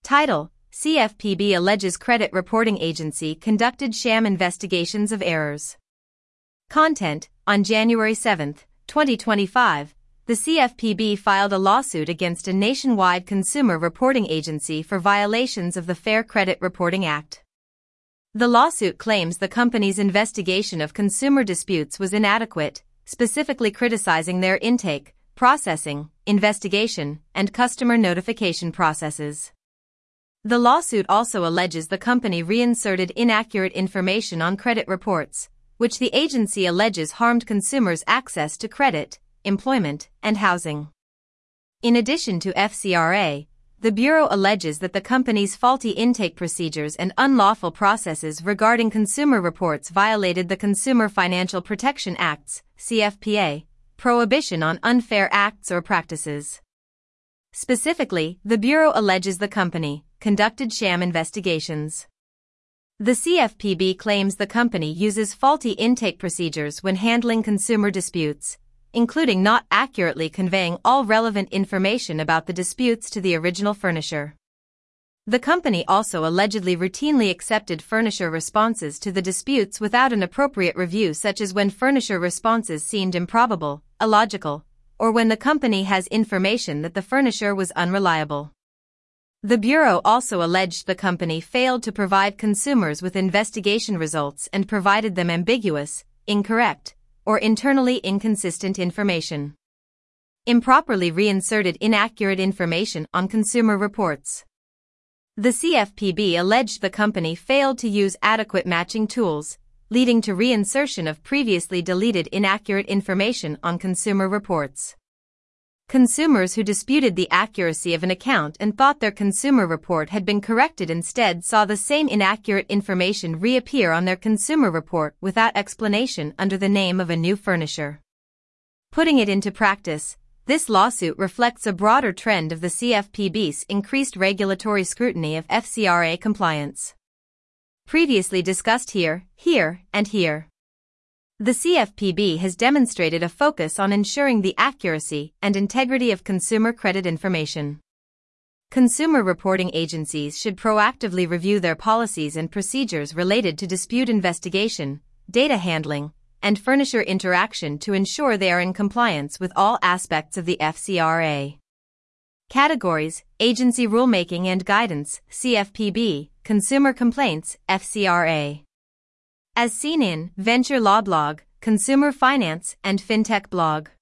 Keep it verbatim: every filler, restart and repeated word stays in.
Title: C F P B alleges credit reporting agency conducted sham investigations of errors. Content: On January seventh, twenty twenty-five, the C F P B filed a lawsuit against a nationwide consumer reporting agency for violations of the Fair Credit Reporting Act. The lawsuit claims the company's investigation of consumer disputes was inadequate, specifically criticizing their intake, processing, investigation, and customer notification processes. The lawsuit also alleges the company reinserted inaccurate information on credit reports, which the agency alleges harmed consumers' access to credit, employment, and housing. In addition to F C R A, the Bureau alleges that the company's faulty intake procedures and unlawful processes regarding consumer reports violated the Consumer Financial Protection Act's, C F P A, prohibition on unfair acts or practices. Specifically, the Bureau alleges the company conducted sham investigations. The C F P B claims the company uses faulty intake procedures when handling consumer disputes, including not accurately conveying all relevant information about the disputes to the original furnisher. The company also allegedly routinely accepted furnisher responses to the disputes without an appropriate review, such as when furnisher responses seemed improbable, illogical, or when the company has information that the furnisher was unreliable. The Bureau also alleged the company failed to provide consumers with investigation results and provided them ambiguous, incorrect, or internally inconsistent information. Improperly reinserted inaccurate information on consumer reports. The C F P B alleged the company failed to use adequate matching tools, leading to reinsertion of previously deleted inaccurate information on consumer reports. Consumers who disputed the accuracy of an account and thought their consumer report had been corrected instead saw the same inaccurate information reappear on their consumer report without explanation under the name of a new furnisher. Putting it into practice, this lawsuit reflects a broader trend of the C F P B's increased regulatory scrutiny of F C R A compliance. Previously discussed here, here, and here. The C F P B has demonstrated a focus on ensuring the accuracy and integrity of consumer credit information. Consumer reporting agencies should proactively review their policies and procedures related to dispute investigation, data handling, and furnisher interaction to ensure they are in compliance with all aspects of the F C R A. Categories: Agency Rulemaking and Guidance, C F P B, Consumer Complaints, F C R A. As seen in Venture Law Blog, Consumer Finance, and FinTech Blog.